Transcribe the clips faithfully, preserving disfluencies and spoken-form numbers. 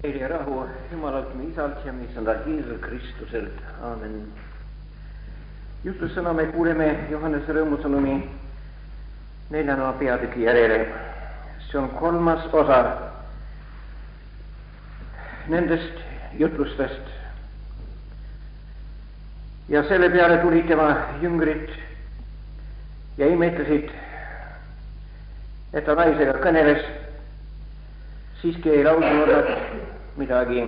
Teile ja rahu Jumalalt, me Isalt ja me Issandalt Jeesus Kristuselt. Aamen. Jutlussõna me kuuleme Johannese rõõmusõnumi neljanda peatüki järele. See on kolmas osa nendest jutlustest. Ja selle peale tulid tema jüngrid ja imetlesid, et ta naisega kõneles. Siiski ei lausunud nad midagi.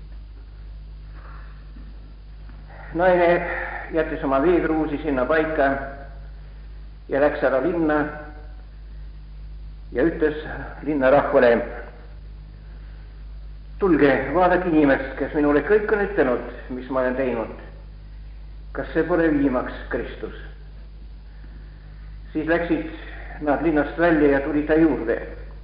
Naine jättis oma veekruusi sinna paika ja läks ära linna ja ütles linna rahvale: tulge, vaadake inimest, kes minule kõik on ütelnud, mis ma olen teinud. Kas see pole viimaks Kristus? Siis läksid nad linnast välja ja tulid ta juurde.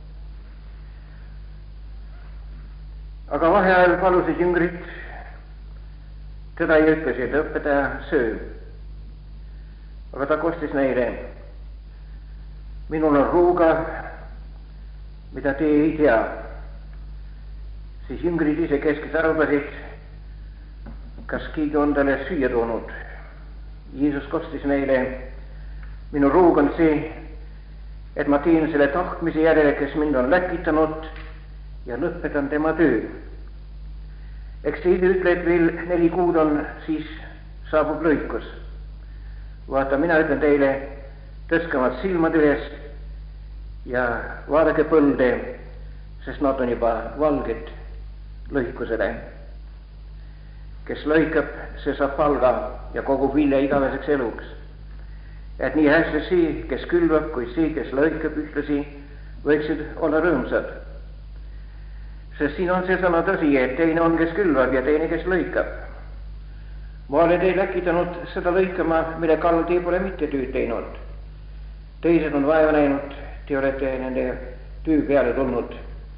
Aga vaheajal palusid jüngrid teda ja ütlesid, õpetaja, söö. Aga ta kostis neile: minul on ruuga, mida te ei tea. Siis jüngrid ise keskis arvasid, kas keegi on talle süüa toonud. Jeesus kostis neile: minu ruug on see, et ma teen selle tahtmise järele, kes mind on läkitanud, ja lõpetan tema töö. Eks te ise ütle, et veel neli kuud on, siis saabub lõikus. Vaata, mina ütlen teile, tõstke omad silmad üles ja vaadake põlde, sest nad on juba valged lõikusele. Kes lõikab, see saab palga ja kogub vilja igaveseks eluks. Et nii hästi see, kes külvab, kui see, kes lõikab ühtlasi, võiksid olla rõõmsad. Sest siin on see sõna tõsi, et teine on, kes külvab ja teine, kes lõikab. Ma olen teid läkitanud seda lõikama, mille kallal te pole mitte tööd teinud. Teised on vaeva näinud, te olete nende töö peale tulnud.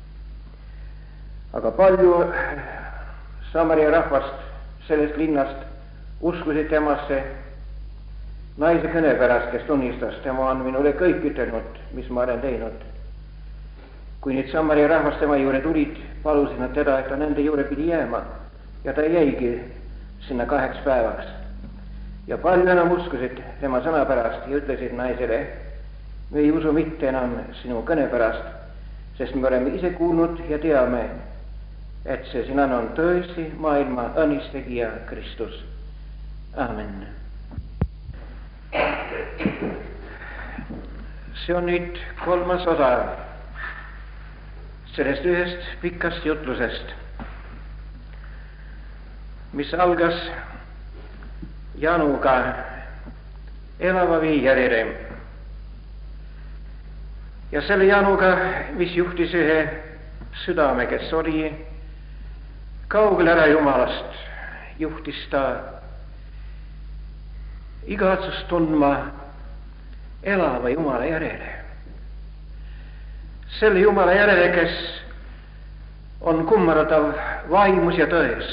Aga palju Samaria rahvast sellest linnast uskusid temasse naise kõne pärast, kes tunnistas, tema on minule kõik ütelnud, mis ma olen teinud. Kui nüüd Samaria rahvast tema juurde tulid, palusid nad teda, et ta nende juurde pidi jääma, ja ta jäigi sinna kaheks päevaks. Ja palju enam uskusid tema sõna pärast ja ütlesid naisele: me ei usu mitte enam sinu kõne pärast, sest me oleme ise kuulnud ja teame, et see sina on tõesti maailma õnnistegija Kristus. Aamen. See on nüüd kolmas osa sellest ühest pikast jutlusest, mis algas Jaanuga elava vee järele. Ja selle Jaanuga, mis juhtis ühe südame, kes oli kaugel ära Jumalast, juhtis ta igatsust tundma elava Jumala järele. Selle Jumala järele, kes on kummardav vaimus ja tões.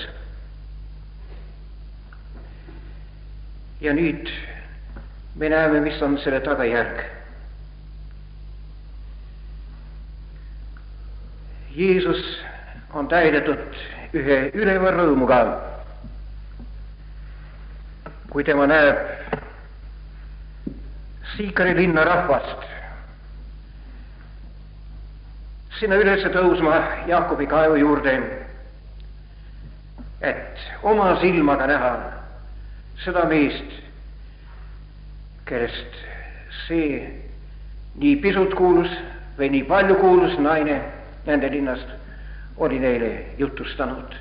Ja nüüd me näeme, mis on selle tagajärg. Jeesus on täidetud ühe üleva rõõmuga, kui tema näeb Siikari linna rahvast sinna üles tõusma Jaakobi kaevu juurde, et oma silmaga näha seda meest, kellest see nii pisut kuulus või nii palju kuulus naine nende linnast oli neile jutustanud.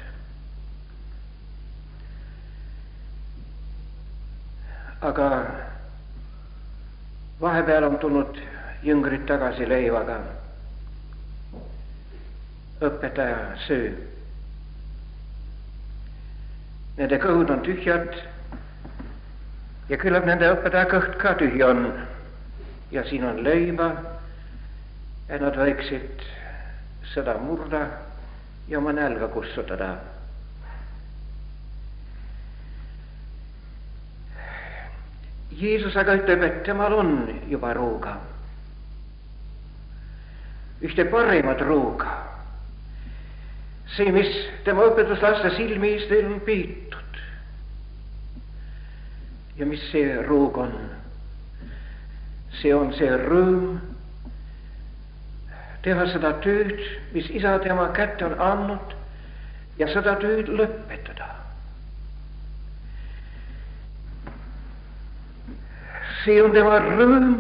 Aga vahepeal on tulnud jüngrid tagasi leivaga. Õpetaja, söö. Nende kõhud on tühjad ja küllap nende õpetaja kõht ka tühja on. Ja siin on leiba, et nad võiksid seda murda ja oma nälga kustutada. Jeesus aga ütleb, et temal on juba ruuga. Ühte paremat ruuga. see, mis tema õpetuslaste silmi ees veel on peetud ja mis see roog on, see on see rõõm teha seda tööd, mis isa tema kätte on andnud ja seda tööd lõpetada. See on tema rõõm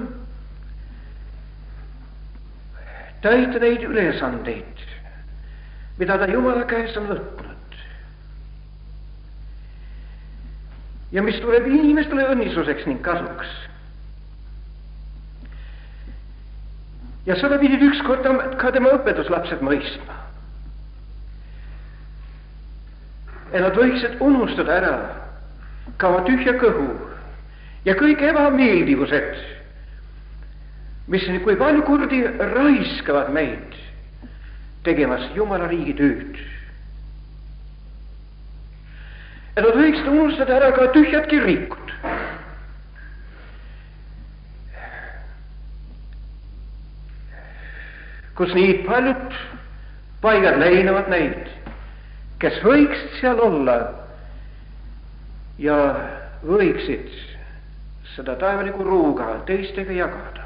täita neid ülesandeid, mida ta Jumala käest on võtnud ja mis tuleb inimestele õnnistuseks ning kasuks. Ja seda pidid ükskord ka tema õpetuslapsed mõistma. Et nad võiksid unustada ära ka oma tühja kõhu ja kõik ebameeldivused, mis kui palju kordi raiskavad meid tegemas Jumala riigi tööd. Et nad võiksid unustada ära ka tühjad kirikud, kus nii paljud paigad leinevad neid, kes võiksid seal olla ja võiksid seda taevaliku ruuga teistega jagada.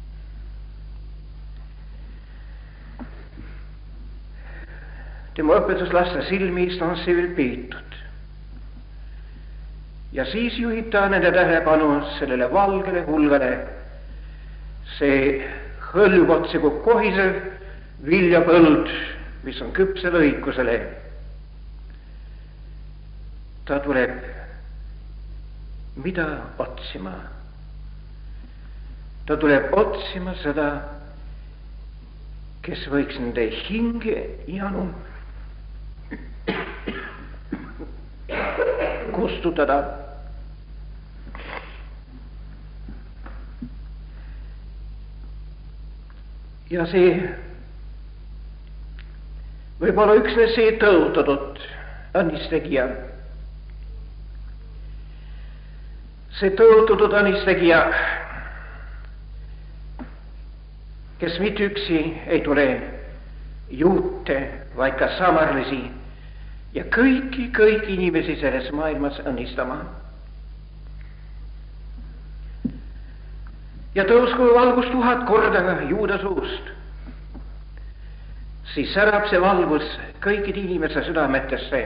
Tema õpetuslaste silmist on see veel peetud. Ja siis juhib ta nende tähelepanu sellele valgele hulgale, see hõlgotse kui kohisev viljapõld, mis on küpsel õigusele. Ta tuleb mida otsima? Ta tuleb otsima seda, kes võiks nende hinge janu kustutada. Ja see võib olla üksnes see tõotatud õnnistegija. See tõotatud õnnistegija, kes mitte üksi ei tule juute, vaid ka samarlisi ja kõiki, kõiki inimesi selles maailmas õnnistama. Ja tõusku valgus tuhat korda Juuda suust, siis särab see valgus kõikide inimese südametesse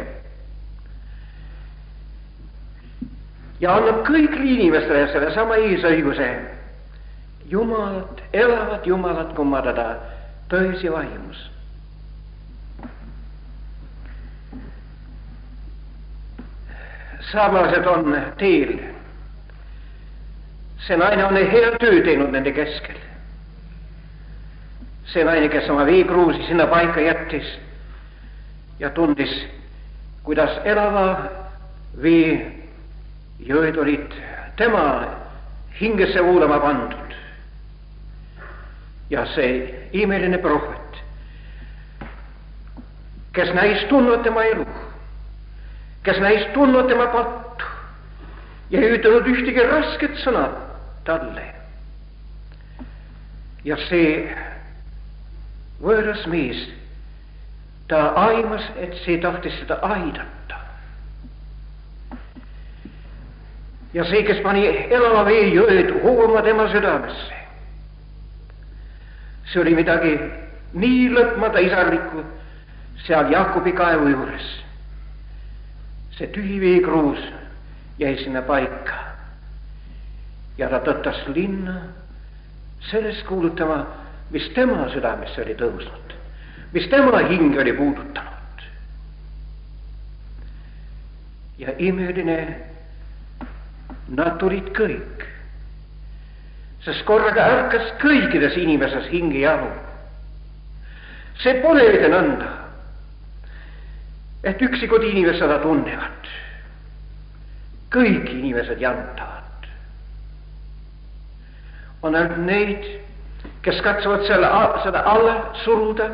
ja annab kõigile inimestele selle sama eesõiguse Jumalat, elavat Jumalat kummardada tões ja vaimus. Saamlased on teel. See naine on hea töö teinud nende keskel. See naine, kes oma veekruusi sinna paika jättis ja tundis, kuidas elava vee jõed olid tema hingesse voolama pandud. Ja see imeline prohvet, kes näis tundnud tema elu, kes näis tundnud tema pattu ja ei ütelnud ühtegi rasket sõna talle. Ja see võõras mees, ta aimas, et see tahtis seda aidata. Ja see, kes pani elava vee jõed hoolma tema südamesse, see oli midagi nii lõpmata isarlikku seal Jaakobi kaevu juures. See tühi veekruus jäi sinna paika ja ta tõttas linna sellest kuulutama, mis tema südamesse oli tõusnud, mis tema hing oli puudutanud. Ja imeline, nad tulid kõik, sest korraga ärkas kõikides inimeses hinge jalu. See pole ette nõnda, et üksikud inimesed seda tunnevad. Kõik inimesed jantavad. On ainult neid, kes katsuvad selle, seda alla suruda.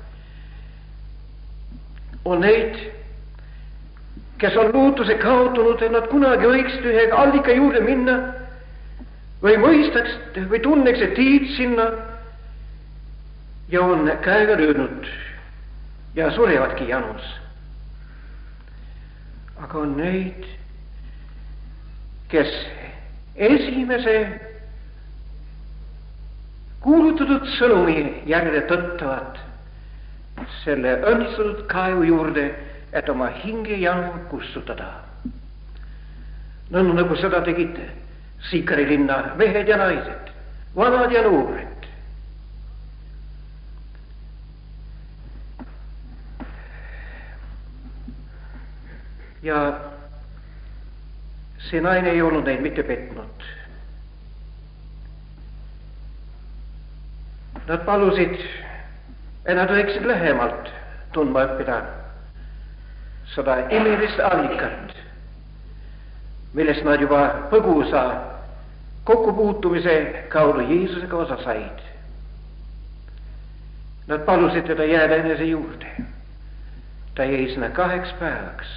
On neid, kes on lootuse kaotunud, et nad kunagi võiksid ühe allika juurde minna või mõistaks või tunneks, et tiid sinna ja on käega löönud ja surevadki janus. Aga on neid, kes esimese kuulutatud sõnumi järele tõttavad selle õnnistatud kaevu juurde, et oma hinge janu kustutada. Nõnda nagu seda tegid Siikari linna mehed ja naised, vanad ja noored. Ja see naine ei olnud neid mitte petnud. Nad palusid, et nad võiksid lähemalt tundma õppida seda imelist allikat, millest nad juba põgusa kokkupuutumise kaudu Jeesusega osa said. Nad palusid teda jääda enese juurde. Ta jäi sinna kaheks päevaks.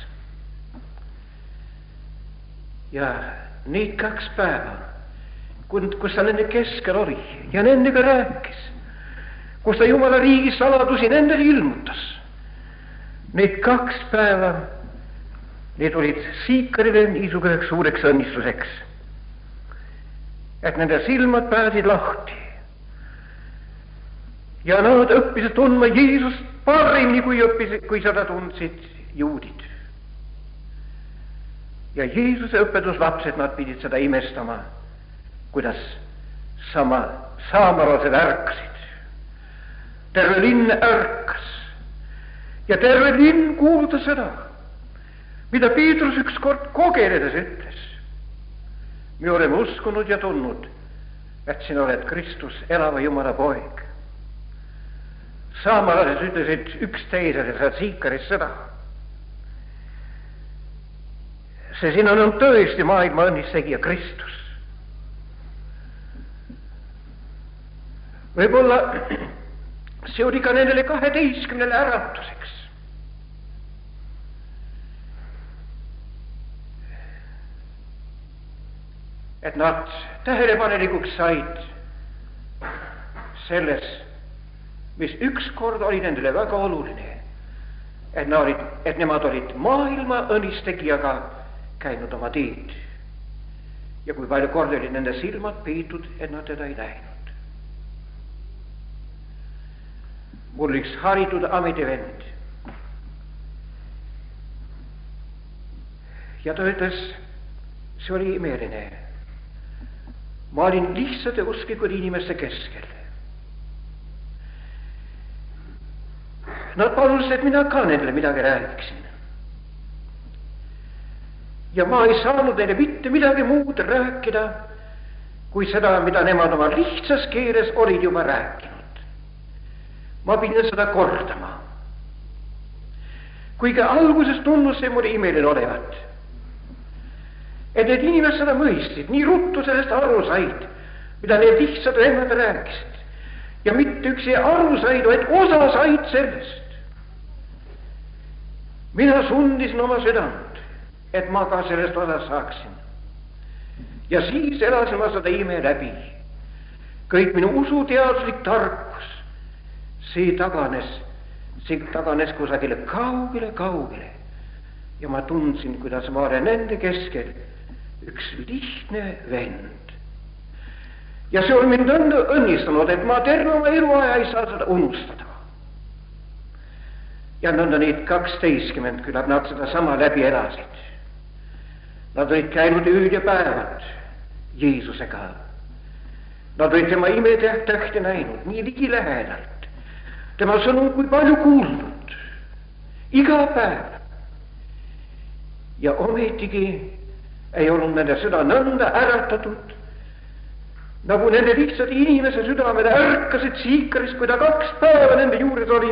Ja neid kaks päeva, kus ta nende keskel oli ja nendega rääkis, kus ta Jumala riigi saladusi nendele ilmutas, need kaks päeva, need olid Siikarile niisuguseks suureks õnnistuseks, et nende silmad pääsid lahti ja nad õppisid tundma Jeesust paremini, kui, õppisid, kui seda tundsid juudid. Ja Jeesuse õpetuslapsed, nad pidid seda imestama, kuidas sama saamarlased ärkasid. Terve linn ärkas ja terve linn kuulda seda, mida Peetrus ükskord kogenedes ütles. Me oleme uskunud ja tundnud, et sina oled Kristus, elava Jumala poeg. Saamarlased ütlesid üksteisele seal Siikaris seda. See siin on tõesti maailma õnnistegija Kristus. Võib-olla see oli ka nendele kaheteistkümnele äratuseks. Et nad tähelepanelikuks said selles, mis ükskord oli nendele väga oluline, et, nad olid, et nemad olid maailma õnnistegijaga käinud oma teed. Ja kui palju korda olid nende silmad peetud, et nad teda ei näinud. Mul üks haritud ametivend. Ja ta ütles, see oli imeline. Ma olin lihtsate usklikud inimeste keskel. Nad palusid, et mina ka nendele midagi rääkiksin. Ja ma ei saanud neile mitte midagi muud rääkida, kui seda, mida nemad oma lihtsas keeles olid juba rääkinud. Ma pidin seda kordama. Kuigi alguses tunnus see mulle imeline olevat, et need inimesed seda mõistsid, nii ruttu sellest aru said, mida need lihtsad vennad rääkisid. Ja mitte üks ei aru said, vaid osa said sellest. Mina sundisin oma südant, et ma ka sellest osa saaksin. Ja siis elasin ma seda ime läbi. Kõik minu usuteaduslik tarkus, see taganes, see taganes kusagile kaugele, kaugele. Ja ma tundsin, kuidas ma olen nende keskel üks lihtne vend. Ja see on mind õnnistanud, et ma terve oma eluaja ei saa seda unustada. Ja nõnda neid kaksteistkümmend, küllap nad seda sama läbi elasid. Nad olid käinud ööd ja päevad Jeesusega. Nad olid tema imetähti näinud, nii ligi lähedalt. Tema sõnum kui palju kuulnud. Iga päev. Ja ometigi ei olnud nende süda nõnda äratatud, nagu nende lihtsad inimese südamed ärkasid Siikaris, kui ta kaks päeva nende juures oli.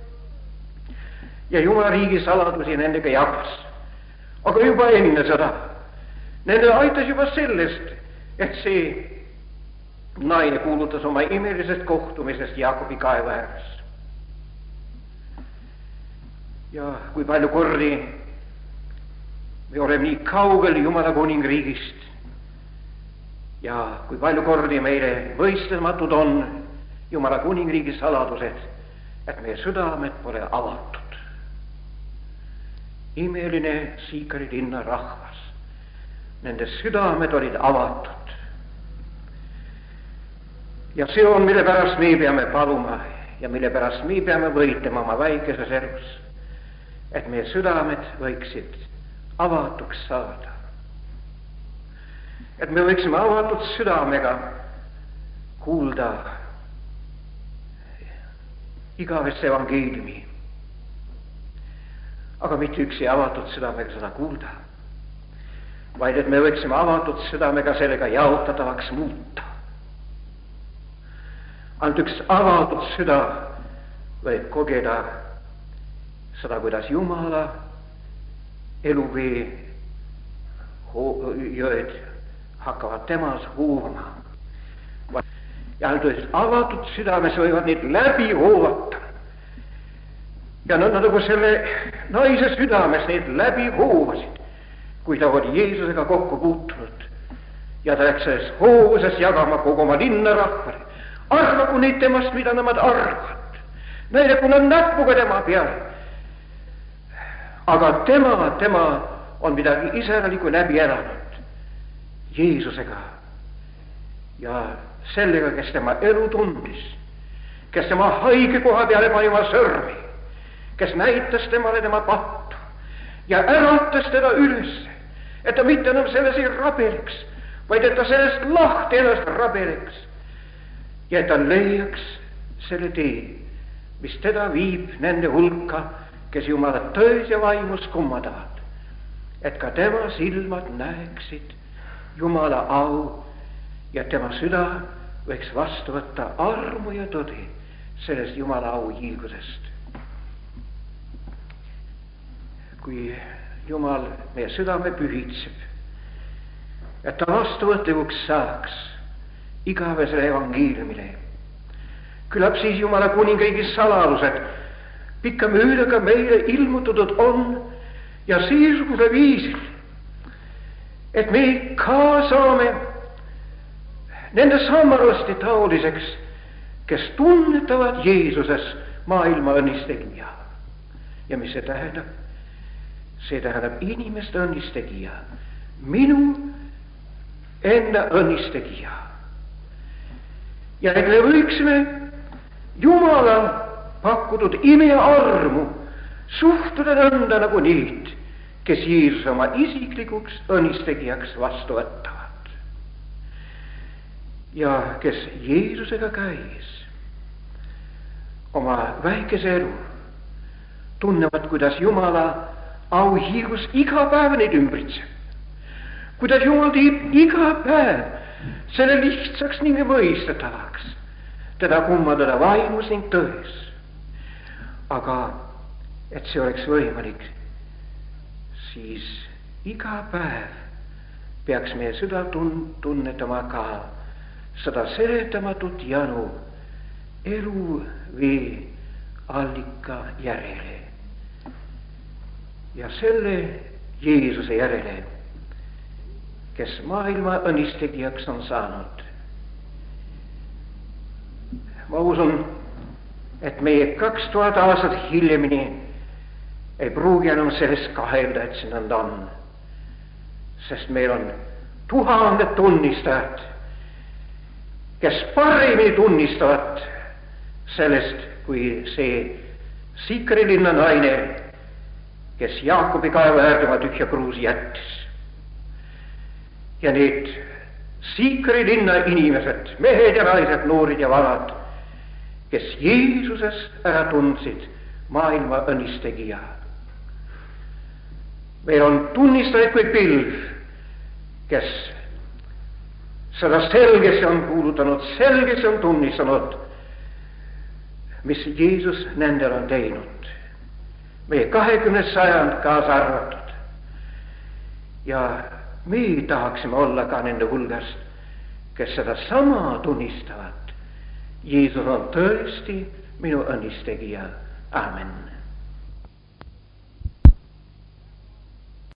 Ja Jumala riigi saladusi nendega jagas. Aga juba enne seda, nende aitas juba sellest, et see naine kuulutas oma imelisest kohtumisest Jaakobi kaeva ääres. Ja kui palju kordi me oleme nii kaugel Jumala kuningriigist ja kui palju kordi meile võistlematud on Jumala kuningriigi saladused, et meie südamed pole avatud. Imeline Siikari linna rahvas, nende südamed olid avatud. Ja see on, mille pärast me peame paluma ja mille pärast me peame võitlema oma väikeses elus, et meie südamed võiksid avatuks saada. Et me võiksime avatud südamega kuulda igavest evangeeliumi, aga mitte üksi avatud südamega seda kuulda, vaid et me võiksime avatud südamega sellega jaotatavaks muuta. Ainult üks avatud süda võib kogeda seda, kuidas Jumala eluvee jõed hakkavad temas huuvama. Ja ainult avatud südames võivad neid läbi hoovata. Ja nõnda nagu selle naise südames neid läbi hoovasid, kui ta oli Jeesusega kokku puutunud. Ja ta läks selles hoovuses jagama kogu oma linna rahvale. Arvagu neid temast, mida nemad arvad. Näidagu nad näpuga tema peal. Aga tema, tema on midagi iseäralikku läbi elanud Jeesusega ja sellega, kes tema elu tundis, kes tema haige koha peale pani oma sõrmi, kes näitas temale tema pattu ja äratas teda üles, et ta mitte enam selles ei rabeleks, vaid et ta sellest lahti ennast rabeleks ja et ta leiaks selle tee, mis teda viib nende hulka, kes Jumala tões ja vaimus kummadavad, et ka tema silmad näeksid Jumala au ja tema süda võiks vastu võtta armu ja tõde sellest Jumala au hiilgusest. Kui Jumal meie südame pühitseb, et ta vastuvõtlikuks saaks igavesele evangeeliumile, küllap siis Jumala kuningriigi saladused pikkamöödaga meile ilmutatud on ja seesuguse viisil, et me ka saame nende sammarusti taoliseks, kes tunnetavad Jeesuses maailma õnnistegija. Ja mis see tähendab? See tähendab inimeste õnnistegija, minu enda õnnistegija. Ja et me võiksime Jumala pakkutud ime ja armu suhtuda nõnda nagu need, kes Jeesus oma isiklikuks õnnistegijaks vastu võtavad. Ja kes Jeesusega käis oma väikese elu, tunnevad, kuidas Jumala auhiigus iga päev neid ümbritseb. Kuidas Jumal teeb iga päev selle lihtsaks ning mõistetavaks, teda kummadada vaimus ning tões. Aga et see oleks võimalik, siis iga päev peaks meie süda tunnetama ka seda seletamatut janu elu vee allika järele ja selle Jeesuse järele, kes maailma õnnistegijaks on saanud. Ma usun, et meie kaks tuhat aastat hiljemini ei pruugi enam sellest kahelda, et see nõnda on, sest meil on tuhanded tunnistajad, kes paremini tunnistavad sellest, kui see Siikari linna naine, kes Jaakobi kaeva äärde oma tühja kruusi jättis. Ja need Siikari linna inimesed, mehed ja naised, noorid ja vanad, kes Jeesuses ära tundsid maailma õnnistegija. Meil on tunnistajaid kui pilv, kes seda selgesse on kuulutanud, selgesse on tunnistanud, mis Jeesus nendel on teinud. Meie kahekümnes sajand kaasa arvatud. Ja me tahaksime olla ka nende hulgast, kes seda sama tunnistavad. Jeesus on tõesti minu õnnistegija. Amen.